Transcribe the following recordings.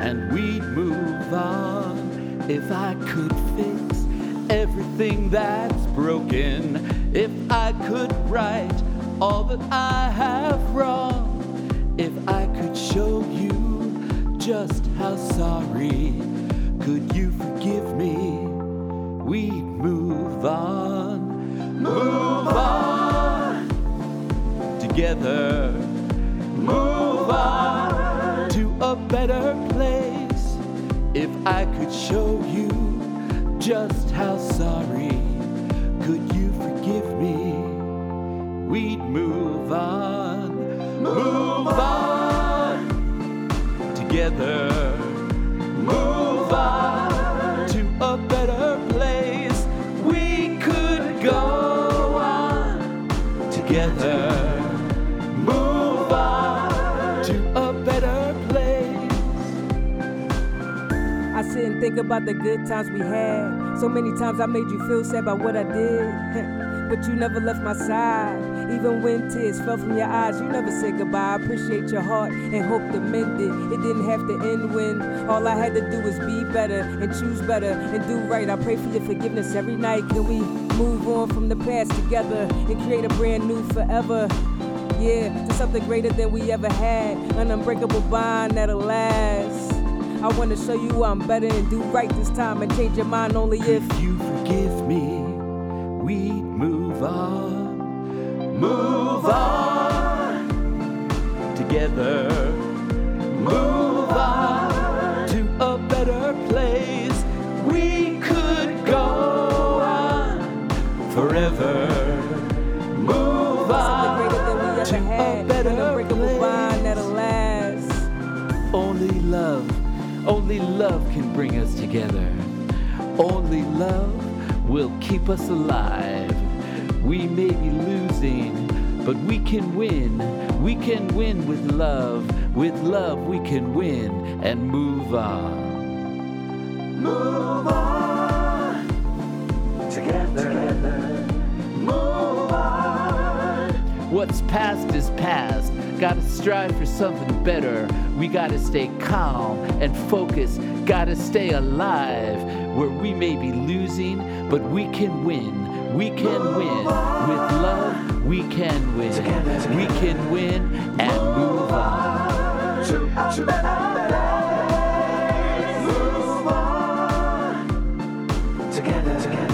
and we'd move on. If I could fix everything that's broken, if I could right all that I have wrong, if I could show you just how sorry, could you forgive me? We'd move on. Move on together. Move on to a better place. If I could show you just how sorry, could you forgive me? We'd move on. Move on together. Move on to a better place. We could go on together. Move on to a better place. I sit and think about the good times we had. So many times I made you feel sad about what I did. But you never left my side. Even when tears fell from your eyes, you never said goodbye. I appreciate your heart and hope to mend it. It didn't have to end when all I had to do was be better and choose better and do right. I pray for your forgiveness every night. Can we move on from the past together and create a brand new forever? Yeah, to something greater than we ever had. An unbreakable bond that'll last. I wanna show you I'm better and do right this time and change your mind only if you forgive me. We'd move on. Move on together. Move on to a better place. We could go on forever. Move on to a better place. That'll last. Only love can bring us together. Only love will keep us alive. We may be losing, but we can win. We can win with love. With love we can win and move on. Move on together. Move on. What's past is past. Gotta strive for something better. We gotta stay calm and focused. Gotta stay alive. Where we may be losing, but we can win. We can win. With love, we can win. We can win and move on. Move on together.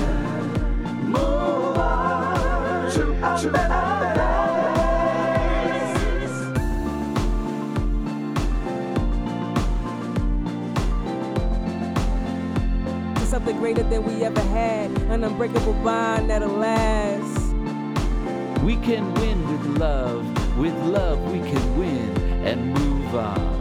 Move on to a better place. Something greater than we ever had. An unbreakable bond that'll last. We can win with love. With love we can win and move on.